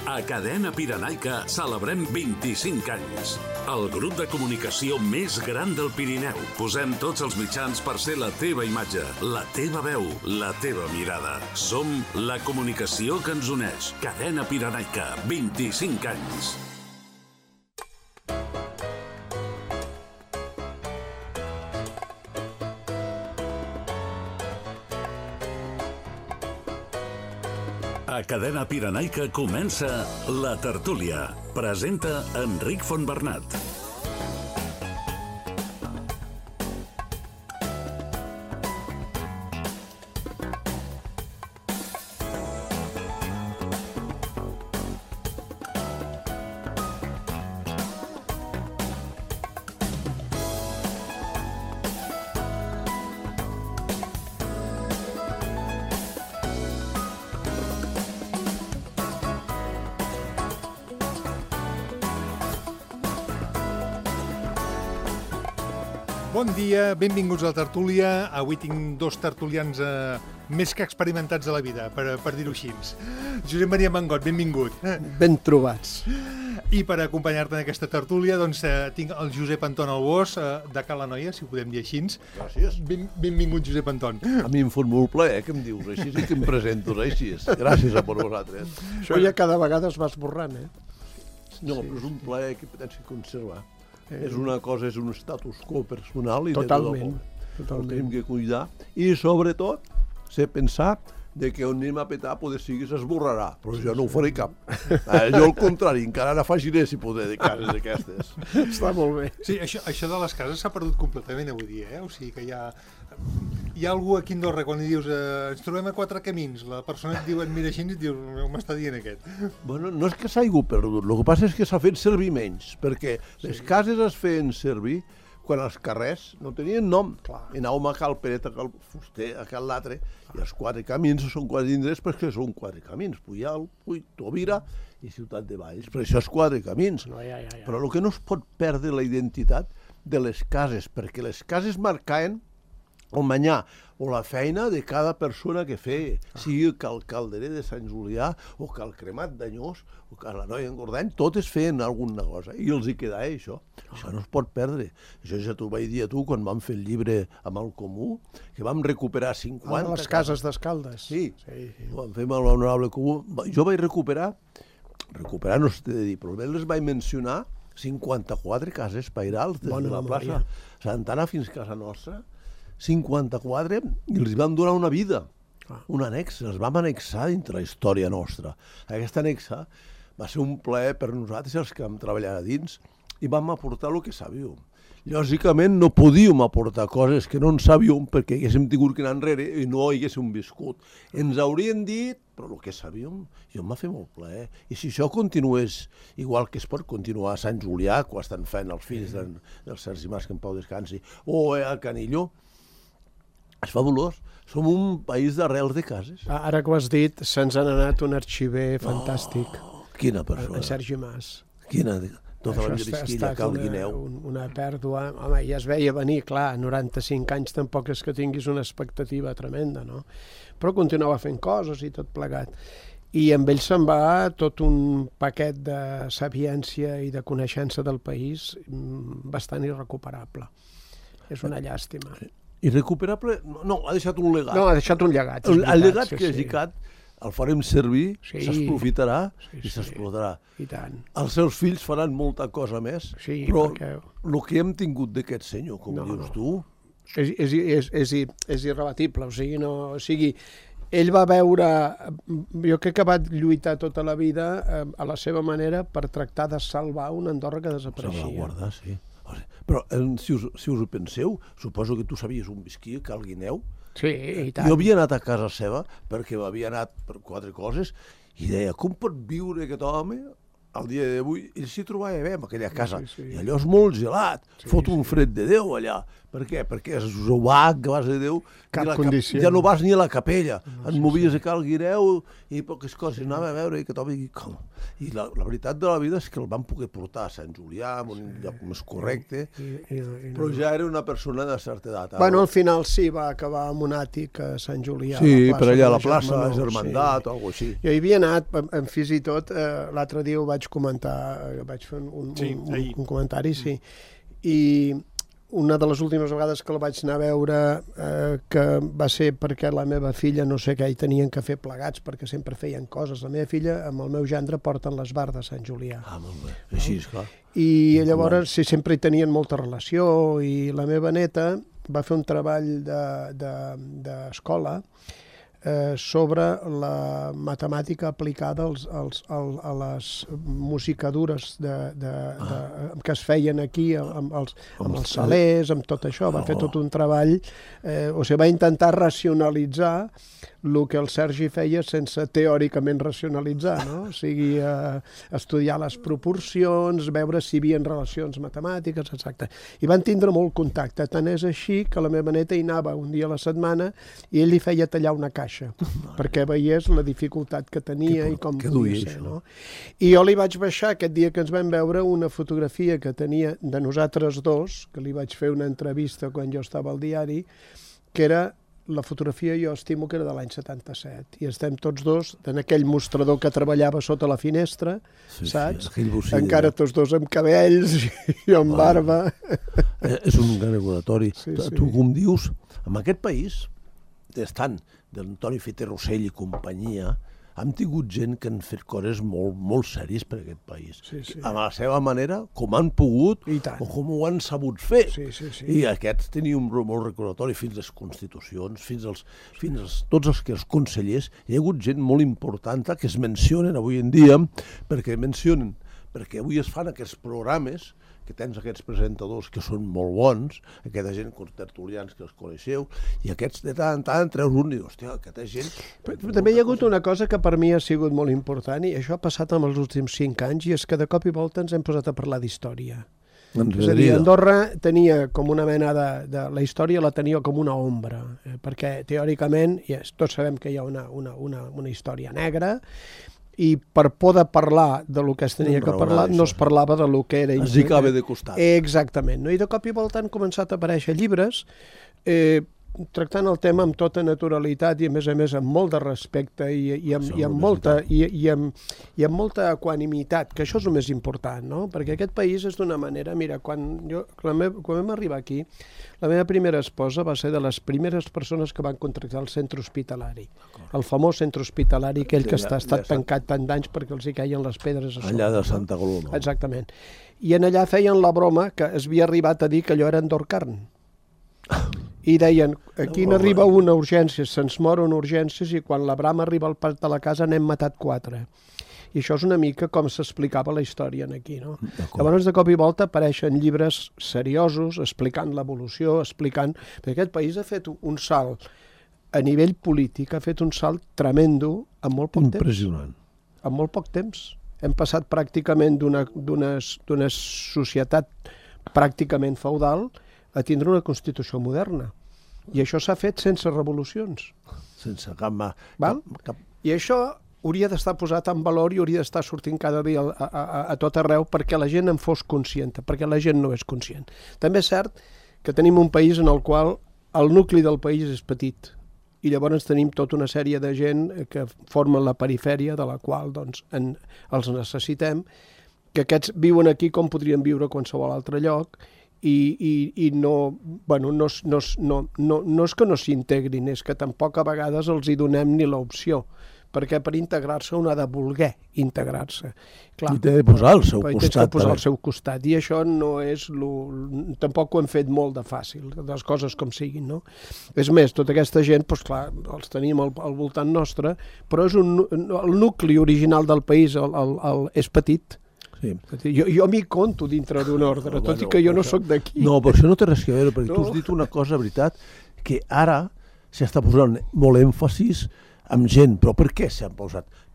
A Cadena Pirenaica celebrem 25 anys. El grup de comunicació més gran del Pirineu. Posem tots els mitjans per ser la teva imatge, la teva veu, la teva mirada. Som la comunicació que ens uneix. Cadena Pirenaica, 25 anys. A Cadena Pirenaica comença La Tertúlia. Presenta Enric Fontbernat. Bon dia, benvinguts a la tertúlia. Avui tinc dos tertulians més que experimentats a la vida, per dir-ho així. Josep Maria Mangot, benvingut. Ben trobats. I per acompanyar-te en aquesta tertúlia tinc el Josep Anton Albós, de Cala Noia, si ho podem dir així. Gràcies. Benvingut, Josep Anton. A mi em fot molt plaer que em dius així i que em presento així. Gràcies a per vosaltres. Això ja cada vegada es va esborrant, No, però és un plaer que tens que conservar. És una cosa, és un status quo personal i totalment, de tot el tenim que cuidar. I sobretot, sé pensar de que on anem a petar poder sigui s'esborrarà, però jo no ho faré cap. Jo al contrari, encara n'afegiré si poder de cases d'aquestes. Està molt bé. Sí, això de les cases s'ha perdut completament avui dia, O sigui que hi ha algú aquí a Andorra, quan li dius ens trobem a 4 camins, la persona et diu, et mira així i et diu, m'està dient aquest. Bueno, no és que s'hagi perdut, el que passa és que s'ha fet servir menys, perquè les cases es feien servir quan els carrers no tenien nom. I anàvem a Cal Peret, a Cal Fuster, a Cal l'altre, i els 4 camins són 4 indrets perquè són 4 camins, Puyal, Tovira i Ciutat de Valls, per això és 4 camins. Però el que no es pot perdre la identitat de les cases, perquè les cases marcaven el manyà o la feina de cada persona que feia, sigui Cal Calderer de Sant Julià o Cal Cremat d'Anyós o Cal la Noia Engordany, totes feien alguna cosa i els hi quedava això. Això no es pot perdre. Això ja t'ho vaig dir a tu quan vam fer el llibre amb el Comú, que vam recuperar 50... les cases d'Escaldes. Sí, ho vam fer amb l'honorable Comú. Jo vaig recuperar no s'ha de dir, però les vaig mencionar 54 cases pairals des de la plaça Santana fins a casa nostra, 54, i els vam donar una vida, un annex, els vam annexar dintre la història nostra. Aquesta annexa va ser un plaer per nosaltres, els que vam treballar a dins, i vam aportar el que sabíem. Lògicament no podíem aportar coses que no en sabíem perquè haguéssim tingut que anar enrere i no haguéssim viscut. Ens haurien dit, però el que sabíem, jo m'ha fet molt plaer. I si això continués igual que es pot continuar a Sant Julià, quan estan fent els fills del Sergi Mas, que en pau descansi, o a Canilló, és fabulós. Som un país d'arrels de cases. Ara que ho has dit, se'ns ha anat un arxiver fantàstic. Quina persona. En Sergi Mas. Quina, tota la llisquilla, Cal Guineu. Una pèrdua. Home, ja es veia venir, clar, 95 anys tampoc és que tinguis una expectativa tremenda, no? Però continuava fent coses i tot plegat. I amb ell se'n va tot un paquet de sapiència i de coneixença del país bastant irrecuperable. És una llàstima. Irrecuperable? No, ha deixat un legat. No, ha deixat un llegat. El llegat que ha deixat el farem servir, s'aprofitarà i s'explotarà. I tant. Els seus fills faran molta cosa més, però el que hem tingut d'aquest senyor, com dius tu... És irrebatible, o sigui, ell va veure, jo crec que va lluitar tota la vida a la seva manera per tractar de salvar una Andorra que desapareixia. Salvaguardar, sí. Però si us ho penseu, suposo que tu sabies on visquia, Cal Guineu. Sí, i tant. Jo havia anat a casa seva perquè m'havia anat per 4 coses i deia, com pot viure aquest home al dia d'avui, ell s'hi trobava bé en aquella casa. I allò és molt gelat, fot un fred de Déu allà. Per què? Perquè és obac, que vas a Déu, ja no vas ni a la capella. Et movies a Cal Guireu i poques coses. Anava a veure que tothom... I la veritat de la vida és que el van poder portar a Sant Julià, en un lloc més correcte, però ja era una persona de certa edat. Bueno, al final sí, va acabar amb un àtic a Sant Julià. Sí, per allà a la plaça, a Germandat o alguna cosa així. Jo hi havia anat, fins i tot, l'altre dia ho vaig comentar, vaig fer un comentari, sí, i una de les últimes vegades que la vaig anar a veure, que va ser perquè la meva filla, no sé què, hi tenien que fer plegats, perquè sempre feien coses. La meva filla amb el meu gendre porten l'esbar de Sant Julià. Ah, molt bé. Així, esclar. I llavors sí, sempre hi tenien molta relació, i la meva neta va fer un treball d'escola sobre la matemàtica aplicada a les musicadures que es feien aquí amb els salers, amb tot això. Va fer tot un treball, o sigui, va intentar racionalitzar el que el Sergi feia sense teòricament racionalitzar, no? O sigui, estudiar les proporcions, veure si hi havia relacions matemàtiques, exacte. I van tindre molt contacte, tant és així que la meva neta hi anava un dia a la setmana i ell li feia tallar una caixa, perquè veiés la dificultat que tenia i com podia ser, no? I jo li vaig baixar aquest dia que ens vam veure una fotografia que tenia de nosaltres dos, que li vaig fer una entrevista quan jo estava al diari, que era la fotografia, jo estimo que era de l'any 77, i estem tots dos en aquell mostrador que treballava sota la finestra, saps? Encara tots dos amb cabells i amb barba. És un gran recordatori. Tu, com dius, en aquest país, estant d'Antoni Fiter Rossell i companyia, hem tingut gent que han fet coses molt sèries per aquest país. A la seva manera, com han pogut o com ho han sabut fer. I aquests tenien un molt recordatori fins a les constitucions, fins als tots els consellers. Hi ha hagut gent molt important que es mencionen avui en dia, perquè avui es fan aquests programes que tens aquests presentadors que són molt bons, aquesta gent, tertulians que els coneixeu, i aquests de tant en tant treus un i dius, hòstia, aquesta gent... Però també hi ha hagut una cosa que per mi ha sigut molt important, i això ha passat en els últims 5 anys, i és que de cop i volta ens hem posat a parlar d'història. És a dir, Andorra tenia com una mena de... La història la tenia com una ombra, perquè teòricament tots sabem que hi ha una història negra, i per poder parlar de lo que es tenia que parlar no es parlava de lo que era... Es ficava de costat. Exactament. I de cop i volta han començat a aparèixer llibres tractant el tema amb tota naturalitat i a més amb molt de respecte i amb molta equanimitat, que això és el més important, no? Perquè aquest país és d'una manera... Mira, quan vam arribar aquí, la meva primera esposa va ser de les primeres persones que van contractar el centre hospitalari, el famós centre hospitalari, aquell que ha estat tancat tant d'anys perquè els hi caien les pedres a sobre. Allà de Santa Coloma. Exactament. I en allà feien la broma que es havia arribat a dir que allò era Endorcarn. I deien, aquí n'arriba una urgència, se'ns moren urgències i quan la brama arriba al parc de la casa n'hem matat 4. I això és una mica com s'explicava la història aquí, no? Llavors, de cop i volta apareixen llibres seriosos explicant l'evolució, explicant... Perquè aquest país ha fet un salt a nivell polític, ha fet un salt tremendo en molt poc temps. Impressionant. En molt poc temps. Hem passat pràcticament d'una societat pràcticament feudal a tindre una Constitució moderna. I això s'ha fet sense revolucions. Sense cap... I això hauria d'estar posat en valor i hauria d'estar sortint cada dia a tot arreu perquè la gent en fos conscient, perquè la gent no és conscient. També és cert que tenim un país en el qual el nucli del país és petit i llavors tenim tota una sèrie de gent que formen la perifèria de la qual doncs, els necessitem, que aquests viuen aquí com podrien viure a qualsevol altre lloc i no és que no s'integrin, és que tampoc a vegades els hi donem ni l'opció, perquè per integrar-se un ha de voler integrar-se. I té de posar al seu costat. Té de posar al seu costat, i això no és... Tampoc ho hem fet molt de fàcil, les coses com siguin, no? És més, tota aquesta gent, doncs clar, els tenim al voltant nostre, però és el nucli original del país és petit. Sí. Jo m'hi conto dintre d'un ordre, tot i que jo no sóc d'aquí. No, però això no té res a veure, perquè tu has dit una cosa, veritat, que ara s'està posant molt èmfasis amb gent. Però per què s'han posat?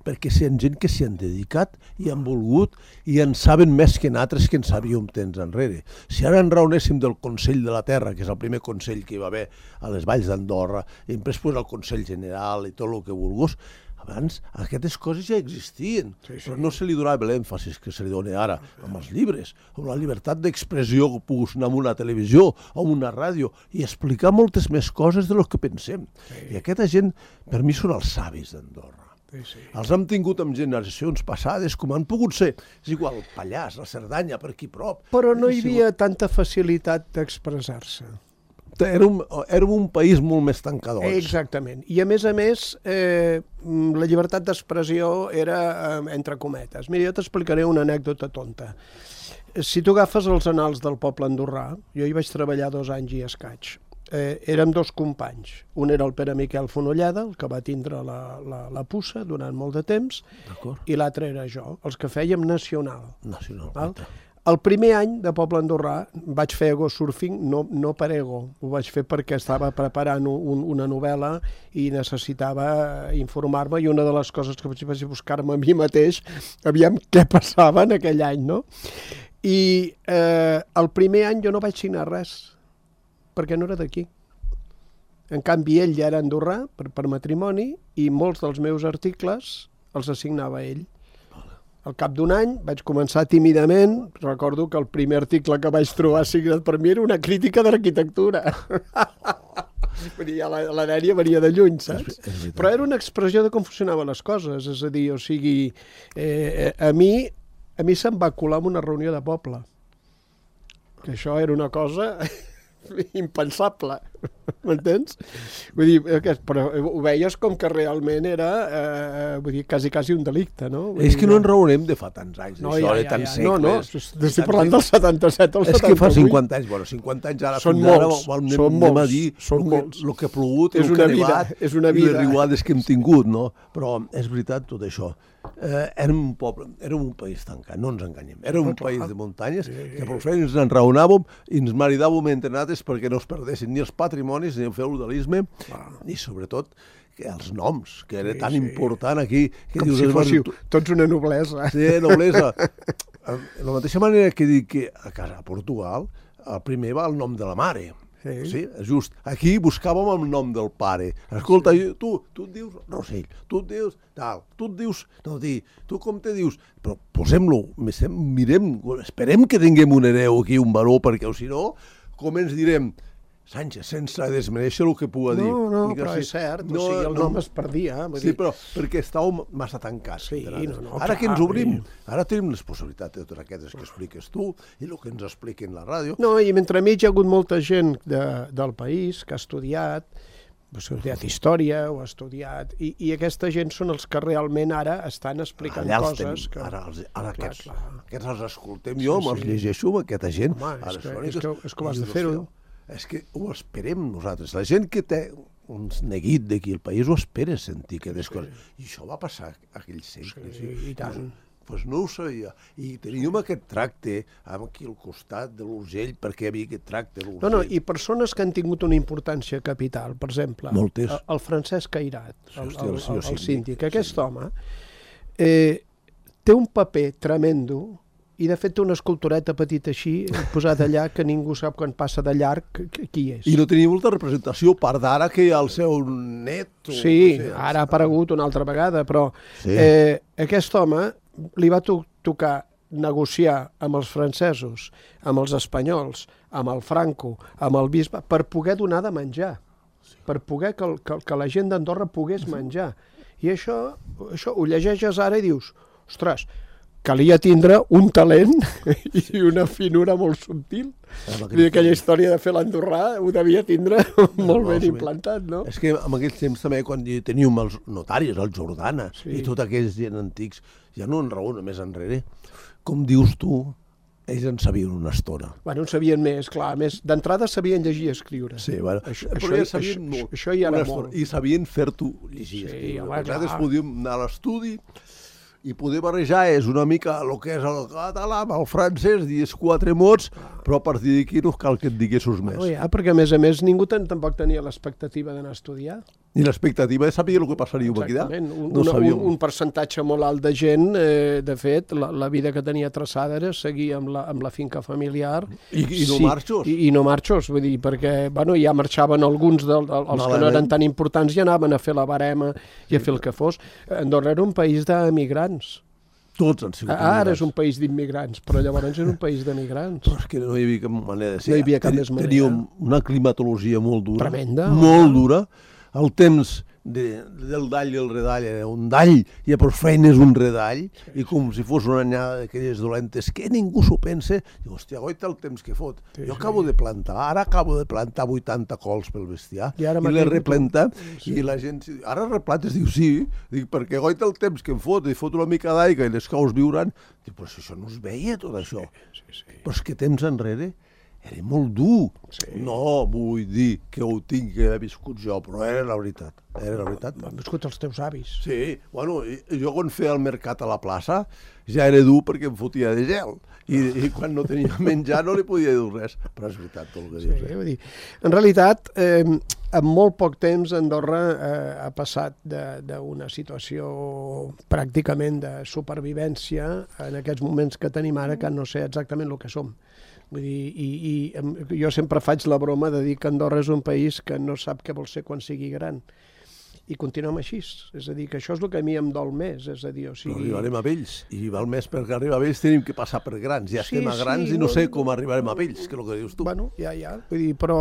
perquè hi ha gent que s'hi han dedicat i han volgut i en saben més que nosaltres que en sabíem temps enrere. Si ara en raonéssim del Consell de la Terra, que és el primer consell que hi va haver a les Valls d'Andorra, i després el Consell General i tot el que vulguis, abans aquestes coses ja existien, però no se li donava l'èmfasis que se li dona ara amb els llibres, amb la llibertat d'expressió que puguis anar a una televisió o a una ràdio i explicar moltes més coses de lo que pensem. I aquesta gent, per mi, són els savis d'Andorra. Els hem tingut amb generacions passades, com han pogut ser, és igual, el Pallars, la Cerdanya, per aquí prop. Però no hi havia tanta facilitat d'expressar-se. Érem un país molt més tancadors. Exactament. I a més, la llibertat d'expressió era entre cometes. Mira, jo t'explicaré una anècdota tonta. Si tu agafes els annals del poble andorrà, jo hi vaig treballar 2 anys i escaig. Érem 2 companys. Un era el Pere Miquel Fonollada, el que va tindre la puça durant molt de temps, i l'altre era jo, els que fèiem Nacional. Nacional. El primer any de Poble Andorrà vaig fer ego surfing, no per ego, ho vaig fer perquè estava preparant una novel·la i necessitava informar-me, i una de les coses que vaig buscar-me a mi mateix, aviam què passava en aquell any, no? I el primer any jo no vaig signar res, perquè no era d'aquí. En canvi, ell ja era andorrà per matrimoni i molts dels meus articles els assignava ell. Al cap d'un any vaig començar tímidament, recordo que el primer article que vaig trobar signat per mi era una crítica d'arquitectura. La dèria venia de lluny, saps? Però era una expressió de com funcionaven les coses, és a dir, o sigui, a mi se'm va colar en una reunió de poble, que això era una cosa impensable, m'entens? Vull dir, però ho veies com que realment era, vull dir, quasi un delicte, no? És que no en raonem de fa tants anys, d'això, de tants segles. No, estic parlant del 77 al 78. És que fa 50 anys, bueno, 50 anys ara són molts, anem a dir el que ha plogut, el que ha nevat, i les riuades que hem tingut, no? Però és veritat tot això. Érem un poble, érem un país tancat, no ens enganyem. Érem un país de muntanyes que per fer ens enraonàvem i ens maridàvem entre nosaltres perquè no es perdessin ni els patrimonis ni el feudalisme i sobretot els noms, que era tan important aquí. Com si fóssiu tots una noblesa. Sí, noblesa. De la mateixa manera que dic que a casa a Portugal el primer va el nom de la mare. Sí, just. Aquí buscàvem el nom del pare. Escolta, tu et dius Rossell, tu et dius tal, tu et dius... No, tu com te dius? Però posem-lo, mirem, esperem que tinguem un hereu aquí, un baró, perquè si no, com ens direm... Sánchez, sense desmereixer el que pugui dir. No, però és cert, o sigui, el nom es perdia. Sí, però perquè estàvem massa tancats. Ara que ens obrim, ara tenim les possibilitats de totes aquestes que expliques tu i el que ens expliquen la ràdio. No, i mentre mig hi ha hagut molta gent del país que ha estudiat història, o ha estudiat... I aquesta gent són els que realment ara estan explicant coses... Ara aquests els escoltem jo, els llegeixo amb aquesta gent. És que ho has de fer-ho. És que ho esperem nosaltres. La gent que té un neguit d'aquí al país ho espera sentir aquestes coses. I això va passar aquells segles. I tant. Doncs no ho sabia. I teníem aquest tracte aquí al costat de l'Urgell, perquè hi havia aquest tracte de l'Urgell. No, i persones que han tingut una importància capital, per exemple, el Francesc Cairat, el síndic. Aquest home té un paper tremendo. I, de fet, té una escultureta petita així, posada allà, que ningú sap quan passa de llarg qui és. I no tenia molta representació, part d'ara que hi ha el seu net... Sí, ara ha aparegut una altra vegada, però aquest home li va tocar negociar amb els francesos, amb els espanyols, amb el Franco, amb el bisbe, per poder donar de menjar, per poder que la gent d'Andorra pogués menjar. I això ho llegeixes ara i dius, ostres, calia tindre un talent i una finura molt subtil. Aquella història de fer l'andorrà ho devia tindre molt ben implantat, no? És que en aquells temps també, quan teníem els notaris, el Jordana, i tots aquells gent antics, ja no en raó més enrere, com dius tu, ells en sabien una estona. Bueno, en sabien més, clar, més d'entrada sabien llegir i escriure. Sí, bueno, però ja sabien molt. Això ja era molt. I sabien fer-t'ho llegir i escriure. Nosaltres podíem anar a l'estudi i poder barrejar és una mica el que és el català amb el francès, dies 4 mots, però a partir d'aquí no cal que et diguessos més. Perquè a més ningú tampoc tenia l'expectativa d'anar a estudiar. I l'expectativa és saber el que passaria aquí. Un percentatge molt alt de gent, de fet, la vida que tenia traçada era seguir amb la finca familiar. I no marxos. I no marxos, vull dir, perquè ja marxaven alguns dels que no eren tan importants i anaven a fer la barema i a fer el que fos. Andorra era un país d'emigrants. Tots han sigut immigrants. Ara és un país d'immigrants, però llavors era un país d'emigrants. Però és que no hi havia cap manera de ser. No hi havia cap més manera. Teníem una climatologia molt dura. Tremenda. Molt dura. El temps del dall i el redall era un dall i a per feina és un redall i com si fos una anyada d'aquelles dolentes que ningú s'ho pense. Diu, hòstia, goita el temps que fot. Jo acabo de plantar, ara acabo de plantar 80 cols pel bestiar i les replanta i la gent, ara replantes, diu sí, dic, perquè goita el temps que em fot, i fot una mica d'aigua i les caus viuran. Diu, però si això no es veia tot això. Però és que temps enrere era molt dur. No vull dir que ho tinc que haver viscut jo, però era la veritat. Era la veritat. Han viscut els teus avis. Sí, bueno, jo quan feia el mercat a la plaça ja era dur perquè em fotia de gel. I quan no tenia menjar no li podia dir res. Però és veritat tot el que dius. Vull dir, en realitat, en molt poc temps Andorra ha passat d'una situació pràcticament de supervivència en aquests moments que tenim ara, que no sé exactament el que som. Vull dir, jo sempre faig la broma de dir que Andorra és un país que no sap què vol ser quan sigui gran. I continuem així. És a dir, que això és el que a mi em dol més. És a dir, o sigui... Però arribarem a vells. I val més perquè arribar a vells tenim que passar per grans. Ja estem a grans i no sé com arribarem a vells, que és el que dius tu. Bueno, ja. Vull dir, però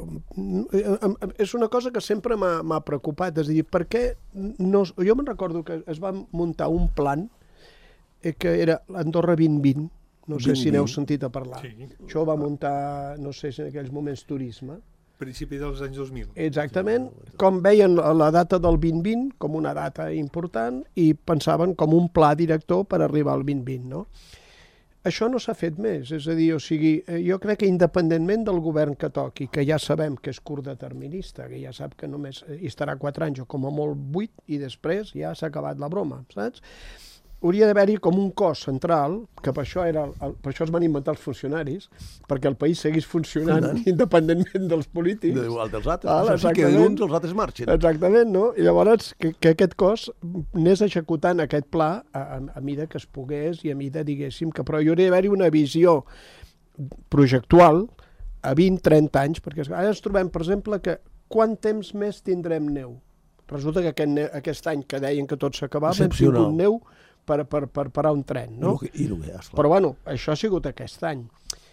és una cosa que sempre m'ha preocupat. És a dir, per què no... Jo me'n recordo que es va muntar un plan que era l'Andorra 2020. No sé si n'heu sentit a parlar. Sí. Això va muntar, no sé si en aquells moments, Turisme. Principi dels anys 2000. Exactament. Com veien la data del 2020 com una data important i pensaven com un pla director per arribar al 2020, no? Això no s'ha fet més. És a dir, o sigui, jo crec que independentment del govern que toqui, que ja sabem que és curtterminista, que ja sap que només hi estarà 4 anys o com a molt 8 i després ja s'ha acabat la broma, saps? Hauria d'haver-hi com un cos central, que per això es van inventar els funcionaris, perquè el país seguís funcionant independentment dels polítics. Igual dels altres. O sigui que d'uns els altres marxen. Exactament, no? I llavors que aquest cos anés executant aquest pla a mida que es pogués i a mida, diguéssim, que però hi hauria d'haver-hi una visió projectual a 20-30 anys, perquè ara ens trobem, per exemple, que quant temps més tindrem neu? Resulta que aquest any que deien que tot s'acabava, hem tingut neu per parar un tren, no? Però bueno, això ha sigut aquest any.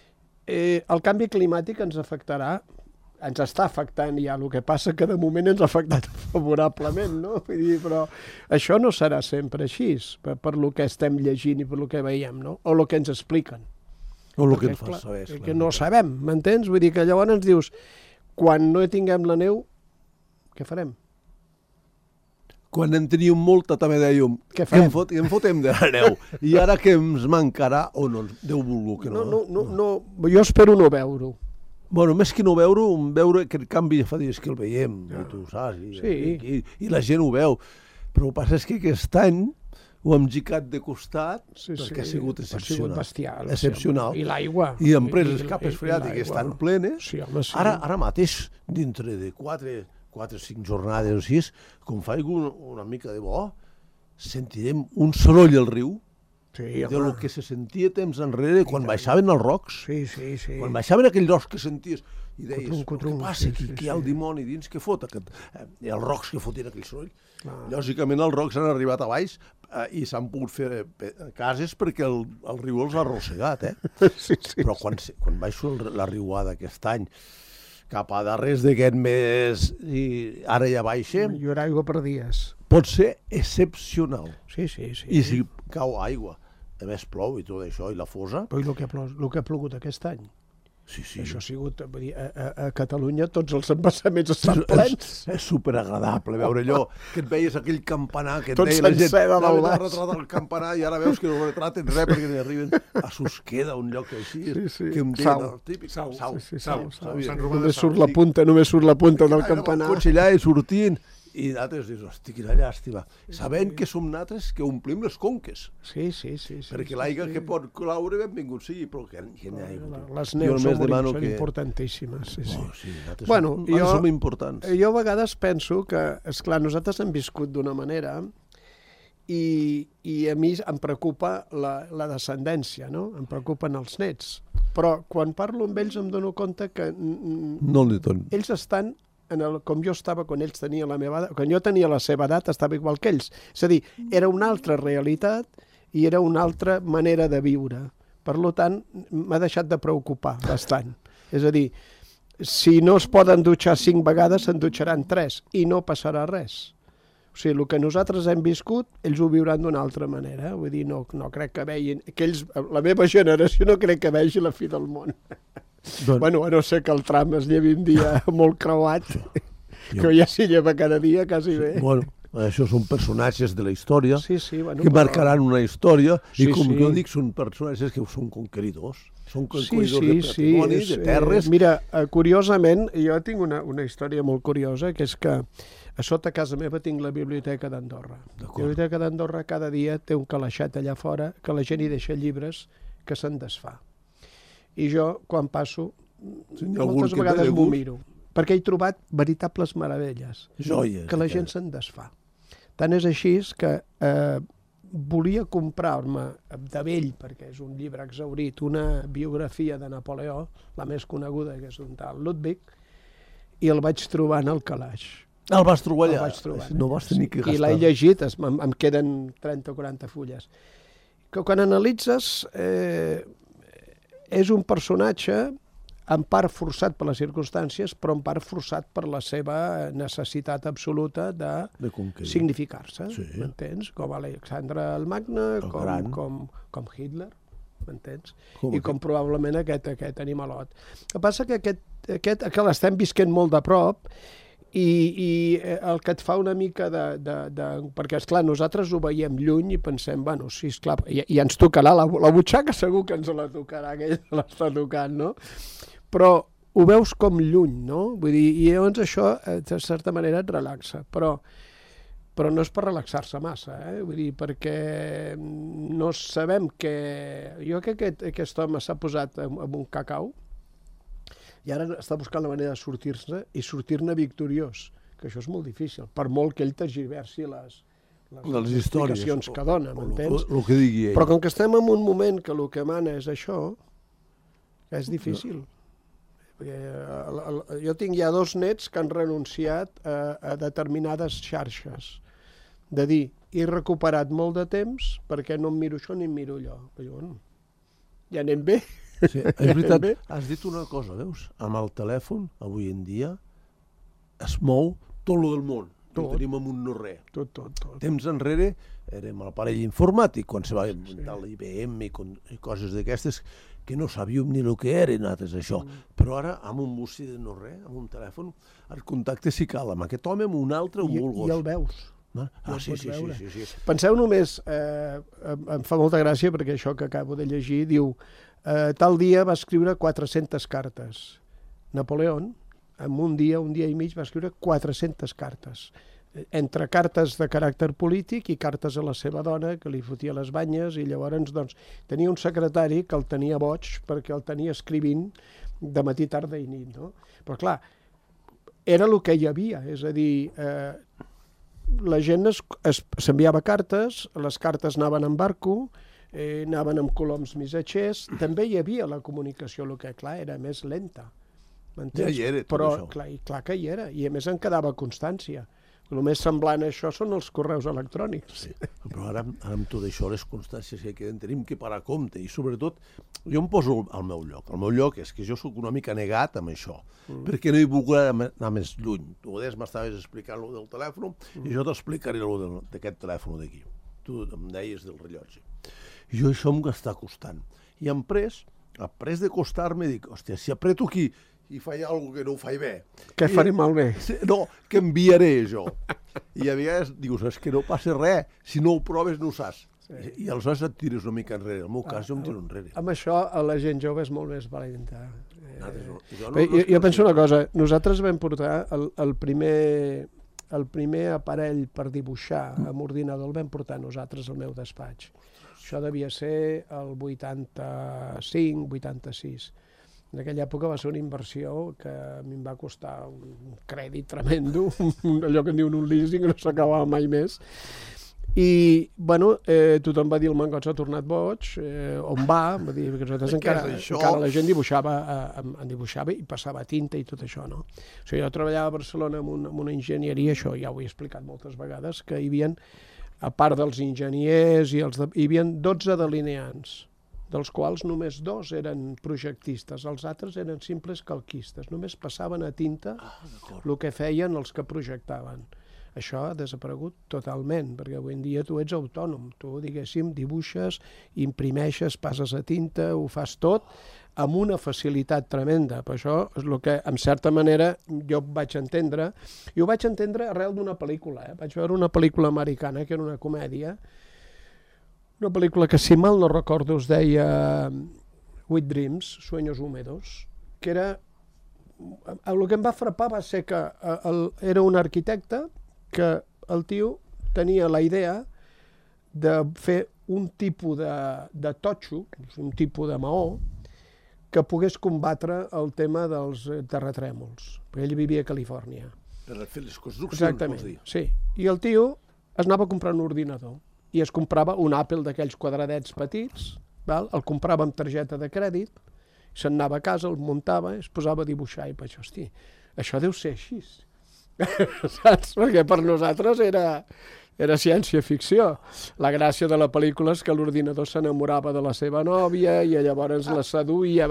El canvi climàtic ens afectarà, ens està afectant ja, el que passa que de moment ens ha afectat favorablement, no? Vull dir, però això no serà sempre així, per lo que estem llegint i per lo que veiem, no? O el que ens expliquen. O el que ens fa saber. Que no sabem, m'entens? Vull dir que llavors ens dius, quan no tinguem la neu, què farem? Quan en teníem molta també dèiem que en fotem de la neu i ara que ens mancarà o no, Déu vulgui que no. No, jo espero no veure-ho. Bueno, més que no veure que el canvi fa dies que el veiem, tu saps, i la gent ho veu, però el que passa és que aquest any ho hem gicat de costat perquè ha sigut excepcional. Bestial. Excepcional. I l'aigua. I hem pres les capes freàtiques estan plenes. Ara mateix, dintre de 4 o 5 jornades o 6, com faig una mica de bo, sentirem un soroll al riu del que se sentia temps enrere quan baixaven els rocs. Quan baixaven aquells rocs que senties i deies, què passa aquí? Que hi ha el dimoni dins que fot? Els rocs que fotien aquell soroll. Lògicament els rocs han arribat a baix i s'han pogut fer cases perquè el riu els ha arrossegat. Però quan baixo la riuada aquest any cap a darrers d'aquest mes i ara ja baixem... Hi haurà aigua per dies. Pot ser excepcional. Sí. I si cau aigua, a més plou i tot això, i la fosa... Però i el que ha plogut aquest any? Sí. Això ha sigut... A Catalunya tots els embassaments estan plens. És superagradable veure allò, que et veies aquell campanar, que et deia la gent... Tot retrat el campanar i ara veus que no retraten res perquè n'hi arriben a Susqueda, un lloc així, que em deien el típic Sau. Només surt la punta del campanar. Cotxe allà i sortint, I nosaltres dius, hosti, quina llàstima. Sabent que som nosaltres que omplim les conques. Sí. Perquè l'aigua que pot claure benvingut sigui, però que n'hi ha aigua. Les neus són importantíssimes. Bueno, som importants. Jo a vegades penso que, esclar, nosaltres hem viscut d'una manera i a mi em preocupa la descendència, no? Em preocupen els nets. Però quan parlo amb ells em dono compte que ells estan com jo estava quan ells tenien la meva edat, quan jo tenia la seva edat estava igual que ells. És a dir, era una altra realitat i era una altra manera de viure. Per tant, m'ha deixat de preocupar bastant. És a dir, si no es poden dutxar 5 vegades, se'n dutxaran 3 i no passarà res. O sigui, el que nosaltres hem viscut, ells ho viuran d'una altra manera. Vull dir, no crec que vegin... La meva generació no crec que vegi la fi del món. Bueno, a no ser que el tram es llevi un dia molt creuat, que ja s'hi lleva cada dia, quasi bé. Bueno, això són personatges de la història, bueno, que marcaran una història, i com jo dic, són personatges que són conqueridors. Són conqueridors de patrimoni, de terres. Mira, curiosament, jo tinc una història molt curiosa, que és que a sota casa meva tinc la Biblioteca d'Andorra. La Biblioteca d'Andorra cada dia té un calaixat allà fora que la gent hi deixa llibres que se'n desfà. I jo, quan passo, moltes vegades m'ho miro, perquè he trobat veritables meravelles, que la gent se'n desfà. Tant és així que volia comprar-me de vell, perquè és un llibre exhaurit, una biografia de Napoleó, la més coneguda, que és un tal Ludwig, i el vaig trobar en el calaix. El vas trobar allà? No vas tenir que gastar. I l'he llegit, em queden 30 o 40 fulles. Que quan analitzes... és un personatge en part forçat per les circumstàncies, però en part forçat per la seva necessitat absoluta de significar-se, m'entens? Com Alexandre el Magne, com Hitler, m'entens? I com probablement aquest animalot. El que passa que que l'estem visquent molt de prop, i el que et fa una mica perquè, esclar, nosaltres ho veiem lluny i pensem, bueno, sí, esclar, i ens tocarà la butxaca, segur que ens la tocarà, que ell l'està tocant, no? Però ho veus com lluny, no? Vull dir, i llavors això, de certa manera, et relaxa, però no és per relaxar-se massa, vull dir, perquè no sabem que... Jo crec que aquest home s'ha posat amb un cacau, i ara està buscant la manera de sortir-se i sortir-ne victoriós, que això és molt difícil, per molt que ell tergiversi les explicacions que dona, m'entens? Però com que estem en un moment que el que mana és això, és difícil. Jo tinc ja 2 nets que han renunciat a determinades xarxes, de dir, he recuperat molt de temps perquè no em miro això ni em miro allò. Ja anem bé. Sí, és veritat, has dit una cosa, veus? Amb el telèfon, avui en dia, es mou tot el del món. Ho tenim amb un no-res. Tot. Temps enrere érem a l'aparell informàtic, quan se va inventar l'IBM i coses d'aquestes, que no sabíem ni el que eren altres això. Però ara, amb un bussi de no-res, amb un telèfon, el contacte si cal amb aquest home, amb un altre, amb un gos. I el veus. Sí. Penseu només, em fa molta gràcia perquè això que acabo de llegir diu tal dia va escriure 400 cartes. Napoleó, en un dia i mig, va escriure 400 cartes. Entre cartes de caràcter polític i cartes a la seva dona, que li fotia les banyes, i llavors doncs, tenia un secretari que el tenia boig perquè el tenia escrivint de matí, tarda i nit. No? Però clar, era el que hi havia, és a dir... la gent s'enviava cartes, les cartes anaven en barco, anaven amb coloms missatgers, també hi havia la comunicació, el que clar era més lenta. Ja hi era, tot però, això. Clar que hi era, i a més en quedava constància. El més semblant a això són els correus electrònics. Sí, però ara amb tot això, les constàncies que queden, tenim que parar compte, i sobretot, jo em poso al meu lloc. El meu lloc és que jo sóc una mica negat amb això, perquè no hi vull anar més lluny. Tu m'estaves explicant el del telèfon, i jo t'explicaré el d'aquest telèfon d'aquí. Tu em deies del rellotge. I jo això em està costant. I em pres de costar-me, dic, hòstia, si apreto aquí i faig alguna que no ho faig bé. Què faré malbé? No, que enviaré jo. I a vegades dius, és que no passa res, si no ho proves no ho saps. Sí. I aleshores et tires una mica enrere. En el meu cas jo em tiro enrere. Amb això la gent jove és molt més valenta. Jo penso una cosa, nosaltres vam portar el primer el primer aparell per dibuixar amb ordinador el vam portar nosaltres al meu despatx. Això devia ser el 85, 86. En aquella època va ser una inversió que a mi em va costar un crèdit tremendo, allò que en diuen un leasing, no s'acabava mai més. I, bueno, tothom va dir el Mangot s'ha tornat boig, on va? Va dir que nosaltres encara la gent dibuixava i passava tinta i tot això, no? O sigui, jo treballava a Barcelona amb una enginyeria, això ja ho he explicat moltes vegades, que hi havia, a part dels enginyers, hi havia 12 delineants, dels quals només 2 eren projectistes, els altres eren simples calquistes, només passaven a tinta el que feien els que projectaven. Això ha desaparegut totalment, perquè avui en dia tu ets autònom, tu, diguéssim, dibuixes, imprimeixes, passes a tinta, ho fas tot, amb una facilitat tremenda. Per això és el que, en certa manera, jo vaig entendre, i ho vaig entendre arrel d'una pel·lícula. Vaig veure una pel·lícula americana, que era una comèdia, una pel·lícula que, si mal no recordo, es deia Wet Dreams, Sueños Húmedos, que era... El que em va frapar va ser que era un arquitecte que el tio tenia la idea de fer un tipus de totxo, un tipus de maó, que pogués combatre el tema dels terratrèmols, perquè ell vivia a Califòrnia. Per fer les construccions, exactament, vols dir? Sí. I el tio es anava a comprar un ordinador i es comprava un Apple d'aquells quadradets petits, val? El comprava amb targeta de crèdit, se'n anava a casa, el muntava, es posava a dibuixar i vaig dir, hosti, això deu ser així. Saps? Perquè per nosaltres era ciència-ficció. La gràcia de la pel·lícula és que l'ordinador s'enamorava de la seva nòvia i llavors la seduïa,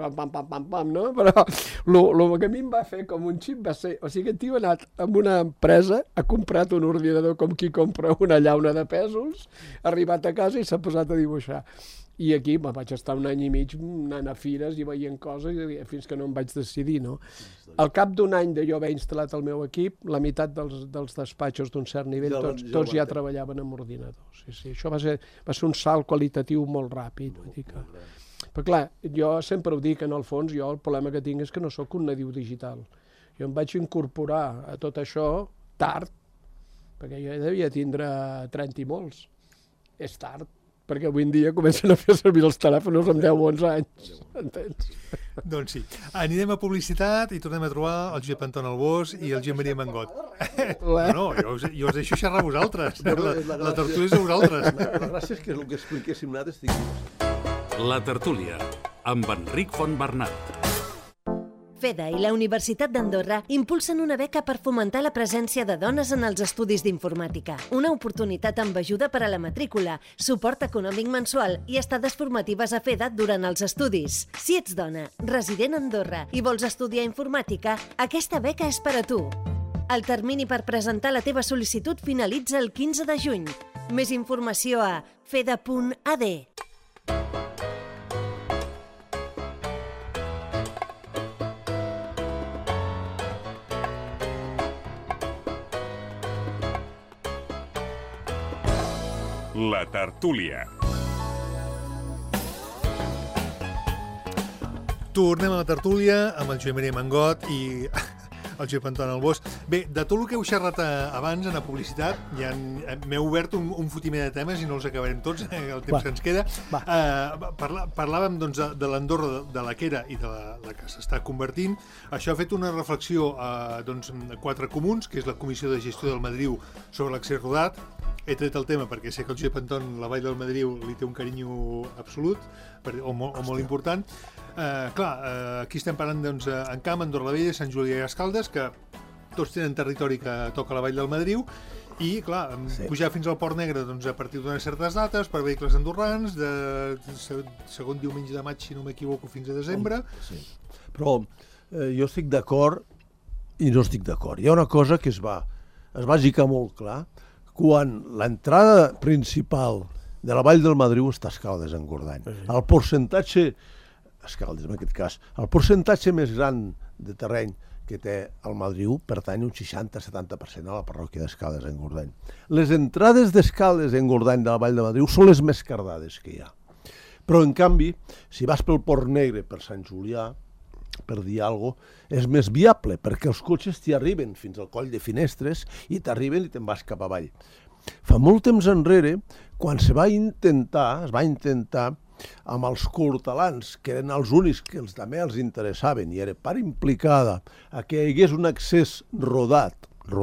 no? Però el que a mi em va fer com un xip va ser... O sigui, el tio ha anat a una empresa, ha comprat un ordinador com qui compra una llauna de pèsols, ha arribat a casa i s'ha posat a dibuixar. I aquí vaig estar un any i mig anant a fires i veient coses fins que no em vaig decidir, no? Al cap d'un any de jo haver instal·lat el meu equip, la meitat dels despatxos d'un cert nivell, tots ja treballaven amb ordinadors. Sí, això va ser un salt qualitatiu molt ràpid. Però clar, jo sempre ho dic, en el fons, jo el problema que tinc és que no sóc un nadiu digital. Jo em vaig incorporar a tot això tard, perquè jo devia tindre 30 i molts. És tard, perquè avui en dia comencen a fer servir els telèfons amb 10 o 11 anys, entens? Doncs sí. Anirem a publicitat i tornem a trobar el Josep Anton Albós i el Josep Maria Mangot. No, jo us deixo xerrar a vosaltres. La tertúlia és a vosaltres. La gràcia és que el que expliquéssim nosaltres tingués. La tertúlia, amb Enric Fontbernat. FEDA i la Universitat d'Andorra impulsen una beca per fomentar la presència de dones en els estudis d'informàtica. Una oportunitat amb ajuda per a la matrícula, suport econòmic mensual i estades formatives a FEDA durant els estudis. Si ets dona, resident a Andorra i vols estudiar informàtica, aquesta beca és per a tu. El termini per presentar la teva sol·licitud finalitza el 15 de juny. Més informació a feda.ad. La tertúlia. Tornem a la tertúlia amb el Josep Maria Mangot i el Josep Anton Albós. Bé, de tot el que heu xerrat abans en la publicitat, ja m'heu obert un fotimer de temes i no els acabarem tots, el temps que ens queda. Parlàvem doncs, de l'Andorra de la que era i de la que s'està convertint. Això ha fet una reflexió a 4 comuns, que és la Comissió de Gestió del Madriu sobre l'accés rodat. He tret el tema perquè sé que el Josep Anton la Vall del Madriu li té un carinyo absolut o molt important. Aquí estem parlant en Camp, Andorra la Vella, Sant Julià i Escaldes, que tots tenen territori que toca la Vall del Madriu, i clar, pujar fins al Port Negre a partir d'unes certes dates per vehicles andorrans, de segon diumenge de maig, si no m'equivoco, fins a desembre. Però jo estic d'acord i no estic d'acord. Hi ha una cosa que es va gicar molt clar, quan l'entrada principal de la Vall del Madriu està a Escaldes, en Gordany. El percentatge, Escaldes en aquest cas, el percentatge més gran de terreny que té el Madriu pertany un 60-70% a la parròquia d'Escaldes, en Gordany. Les entrades d'Escaldes, en Gordany, de la Vall del Madriu són les més cardades que hi ha. Però, en canvi, si vas pel Port Negre, per Sant Julià, per dir alguna cosa, és més viable, perquè els cotxes t'hi arriben fins al coll de Finestres i t'arriben i te'n vas cap avall. Fa molt temps enrere, quan es va intentar amb els cortalans, que eren els únics que també els interessaven, i era part implicada a que hi hagués un accés rodat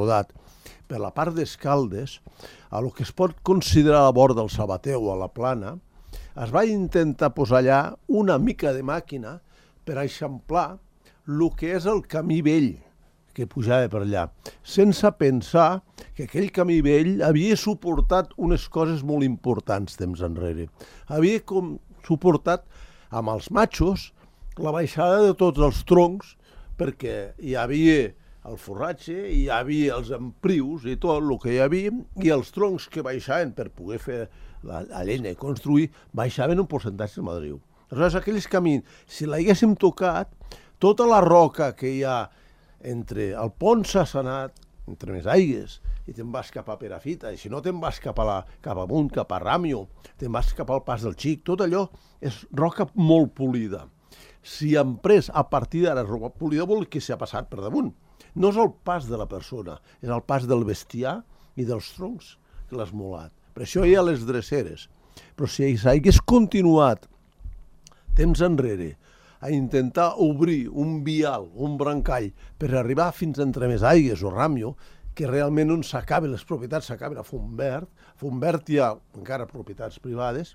per la part d'Escaldes, a lo que es pot considerar la vora del Sabater o a la Plana, es va intentar posar allà una mica de màquina per eixamplar el que és el camí vell que pujava per allà, sense pensar que aquell camí vell havia suportat unes coses molt importants temps enrere. Havia suportat amb els matxos la baixada de tots els troncs, perquè hi havia el forratge, hi havia els emprius i tot el que hi havia, i els troncs que baixaven per poder fer la llenya i construir, baixaven un percentatge de Madriu. Aleshores, aquells camins, si l'haguéssim tocat, tota la roca que hi ha entre el pont Sassanat, entre més aigues, i te'n vas cap a Perafita, i si no te'n vas cap amunt, cap a Ràmio, te'n vas cap al Pas del Xic, tot allò és roca molt polida. Si hem pres a partir d'ara roca polida vol dir que s'ha passat per damunt. No és el pas de la persona, és el pas del bestiar i dels troncs que l'ha esmolat. Per això hi ha les dreceres. Però si s'hagués continuat temps enrere a intentar obrir un vial, un brancall, per arribar fins a Entremesaigues o Ràmio, que realment on s'acaben les propietats, s'acaben a Fontverd. A Fontverd hi ha encara propietats privades.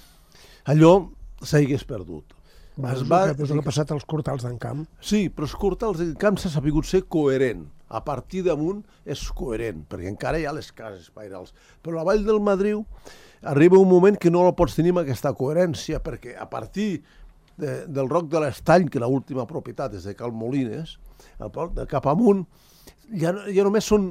Allò s'hagués perdut. És el que ha passat als cortals d'en Camp. Sí, però els cortals d'en Camp s'ha sabut ser coherent. A partir damunt és coherent, perquè encara hi ha les cases pairals. Però la Vall del Madriu arriba un moment que no la pots tenir amb aquesta coherència, perquè a partir del Roc de l'Estany, que l'última propietat és de Cal Molines, de cap amunt, ja només són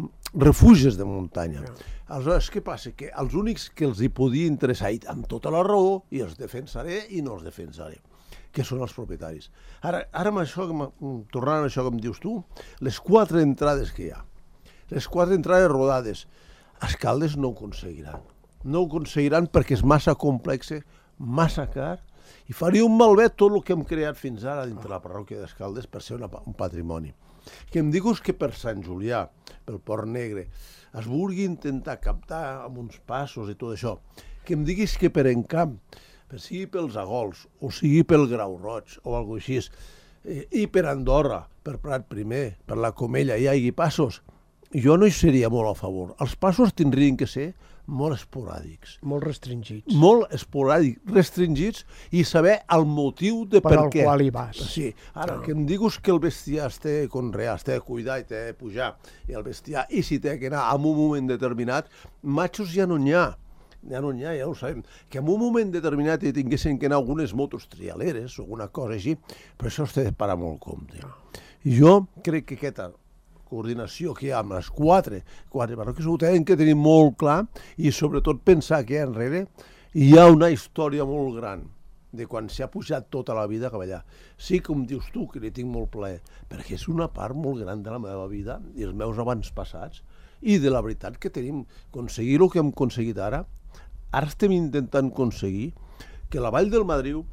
refugis de muntanya. Aleshores, què passa? Que els únics que els hi podia interessar, i amb tota la raó, i els defensaré i no els defensaré, que són els propietaris. Ara amb això, tornant a això que em dius tu, les 4 entrades que hi ha, les 4 entrades rodades, Escaldes no ho aconseguiran. No ho aconseguiran perquè és massa complex, massa car, i faria un malbé tot el que hem creat fins ara dintre la parròquia d'Escaldes per ser un patrimoni. Que em diguis que per Sant Julià, pel Port Negre, es vulgui intentar captar amb uns passos i tot això, que em diguis que per Encamp, sigui pels Agols, o sigui pel Grau Roig, o alguna cosa així, i per Andorra, per Prat Primer, per la Comella, hi hagi passos, jo no hi seria molt a favor. Els passos tindrien que ser molt esporàdics. Molt restringits. Molt esporàdics, restringits, i saber el motiu de per què. Per al qual hi vas. Sí. Ara, que em diguis que el bestiar es té de conrear, es té de cuidar i té de pujar, i el bestiar, i si té que anar en un moment determinat, matxos ja no n'hi ha. Ja ho sabem. Que en un moment determinat hi tinguessin que anar algunes motos trialeres o alguna cosa així, però això es té de parar molt compte. I jo crec que aquesta coordinació que hi ha amb les 4 parròquies ho tenen que tenir molt clar i sobretot pensar que enrere hi ha una història molt gran de quan s'ha pujat tota la vida cap allà. Sí, com dius tu, que li tinc molt plaer, perquè és una part molt gran de la meva vida i els meus avantpassats i de la veritat que tenim aconseguir el que hem aconseguit ara. Ara estem intentant aconseguir que la Vall del Madriu,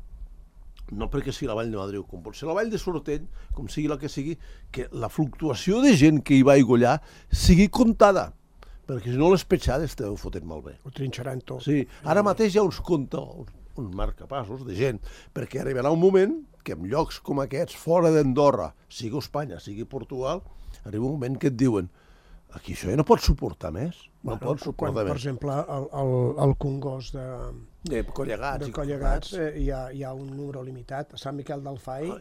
no perquè sigui la Vall de Madriu, com pot ser la Vall de Sortell, com sigui la que sigui, que la fluctuació de gent que hi va allà sigui comptada, perquè si no les petjades te ho foten malbé. Ho trinxaran tot. Sí, ara mateix hi ha uns marcapassos de gent, perquè arribarà un moment que en llocs com aquests, fora d'Andorra, sigui Espanya, sigui Portugal, arriba un moment que et diuen aquí això ja no pot suportar més. No pot suportar més. Per exemple, el Congost de Collegats hi ha un número limitat. A Sant Miquel del Fai